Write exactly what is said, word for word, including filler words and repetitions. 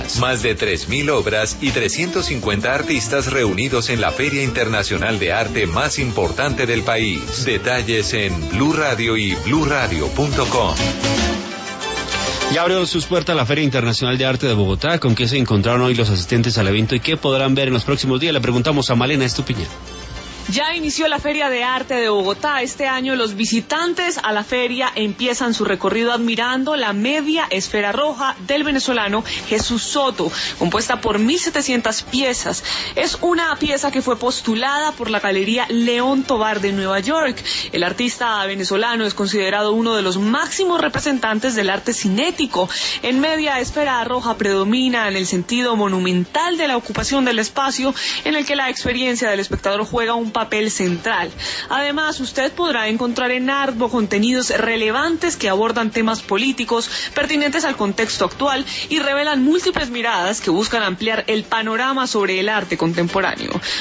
más. Más de tres mil obras y trescientos cincuenta artistas reunidos en la Feria Internacional de Arte más importante del país. Detalles en Blue Radio y blue radio punto com. Ya abrió sus puertas la Feria Internacional de Arte de Bogotá. ¿Con qué se encontraron hoy los asistentes al evento y qué podrán ver en los próximos días? Le preguntamos a Malena Estupiñán. Ya inició la Feria de Arte de Bogotá. Este año los visitantes a la feria empiezan su recorrido admirando la media esfera roja del venezolano Jesús Soto, compuesta por mil setecientas piezas. Es una pieza que fue postulada por la Galería León Tovar de Nueva York. El artista venezolano es considerado uno de los máximos representantes del arte cinético. En media esfera roja predomina en el sentido monumental de la ocupación del espacio, en el que la experiencia del espectador juega un papel central. Además, usted podrá encontrar en Artbo contenidos relevantes que abordan temas políticos pertinentes al contexto actual y revelan múltiples miradas que buscan ampliar el panorama sobre el arte contemporáneo.